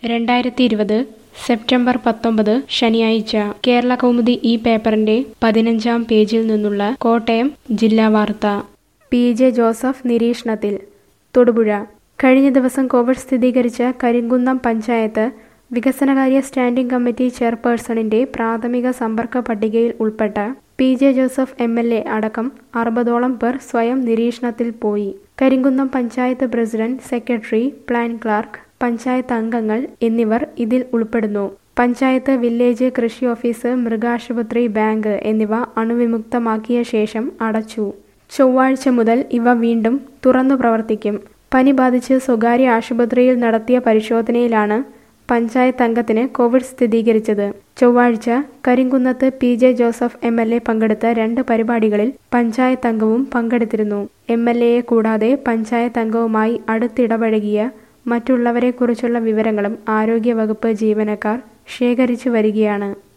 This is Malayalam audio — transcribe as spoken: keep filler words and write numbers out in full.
രണ്ടായിരത്തി ഇരുപത് സെപ്റ്റംബർ പത്തൊമ്പത് ശനിയാഴ്ച കേരള കൗമുദി ഈ പേപ്പറിന്റെ പതിനഞ്ചാം പേജിൽ നിന്നുള്ള കോട്ടയം ജില്ലാ വാർത്ത. പി ജെ ജോസഫ് നിരീക്ഷണത്തിൽ. തൊടുപുഴ. കഴിഞ്ഞ ദിവസം കോവിഡ് സ്ഥിരീകരിച്ച കരിങ്കുന്നം പഞ്ചായത്ത് വികസനകാര്യ സ്റ്റാൻഡിംഗ് കമ്മിറ്റി ചെയർപേഴ്സണിന്റെ പ്രാഥമിക സമ്പർക്ക പട്ടികയിൽ ഉൾപ്പെട്ട P J Joseph M L A അടക്കം അറുപതോളം പേർ സ്വയം നിരീക്ഷണത്തിൽ പോയി. Karimkunnam panchayat president, secretary, plan clerk, panchayat അംഗങ്ങൾ എന്നിവർ ഇതിൽ ഉൾപ്പെടുന്നു. പഞ്ചായത്ത്, വില്ലേജ്, കൃഷി ഓഫീസ്, മൃഗാശുപത്രി, ബാങ്ക് എന്നിവ അണുവിമുക്തമാക്കിയ ശേഷം അടച്ചു. ചൊവ്വാഴ്ച മുതൽ ഇവ വീണ്ടും തുറന്നു പ്രവർത്തിക്കും. പനി ബാധിച്ച് സ്വകാര്യ ആശുപത്രിയിൽ നടത്തിയ പരിശോധനയിലാണ് പഞ്ചായത്ത് അംഗത്തിന് കോവിഡ് സ്ഥിരീകരിച്ചത്. ചൊവ്വാഴ്ച കരിങ്കുന്നത്ത് P J Joseph M L A പങ്കെടുത്ത രണ്ട് പരിപാടികളിൽ പഞ്ചായത്ത് അംഗവും പങ്കെടുത്തിരുന്നു. എം എൽ എയെ കൂടാതെ പഞ്ചായത്ത് അംഗവുമായി അടുത്തിടപഴകിയ മറ്റുള്ളവരെക്കുറിച്ചുള്ള വിവരങ്ങളും ആരോഗ്യവകുപ്പ് ജീവനക്കാർ ശേഖരിച്ചു വരികയാണ്.